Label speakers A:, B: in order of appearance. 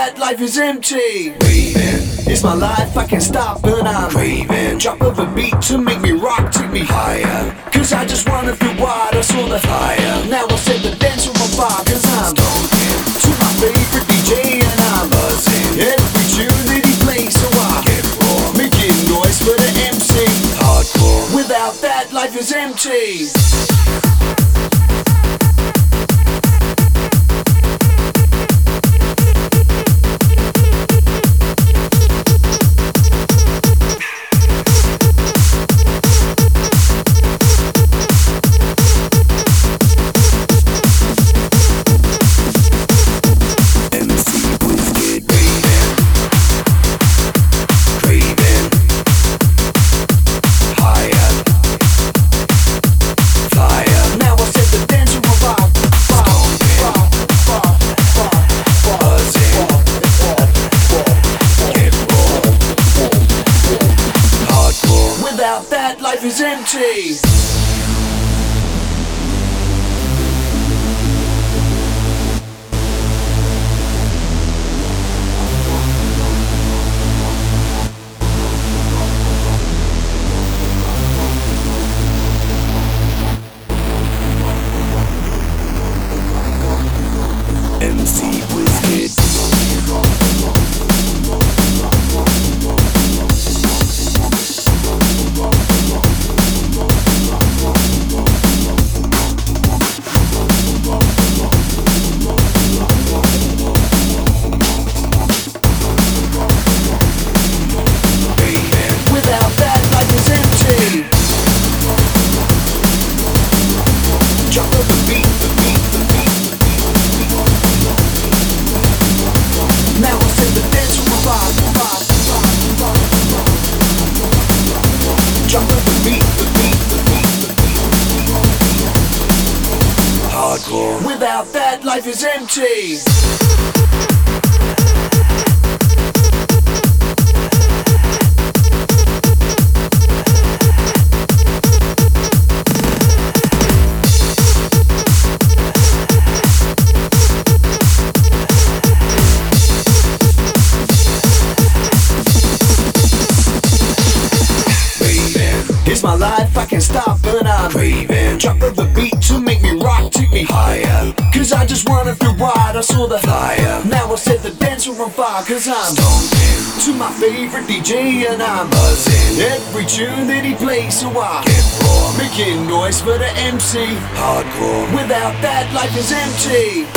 A: that, life is empty.
B: Breathing,
A: It's my life, I can't stop and I'm
B: craving,
A: drop of a beat to make me rock, take me
B: higher,
A: Cause I just wanna feel wild, I saw the
B: fire,
A: Now I set the dance with my fire. Cause I'm
B: stomping,
A: to my favorite DJ and I'm
B: buzzing,
A: every tune that he plays. So I
B: get raw,
A: making noise for the MC.
B: hardcore.
A: Without that, life is empty. Without that, life is empty.
B: MC Wizkid.
A: Without that, life is empty. Drop of the beat, the beat, the beat. Now I set the dance with my vibe. Drop of the beat, the beat, the beat, the beat.
B: Hardcore.
A: Without that, life is empty. It's my life, I can't stop and I'm
B: Craving,
A: drop of the beat to make me rock, take me
B: higher,
A: Cause I just wanna feel wild, I saw the
B: fire,
A: Now I set the dance on fire. Cause I'm
B: stomping,
A: to my favorite DJ and I'm
B: buzzing,
A: every tune that he plays. So I
B: get raw,
A: making noise for the MC.
B: hardcore.
A: Without that, life is empty.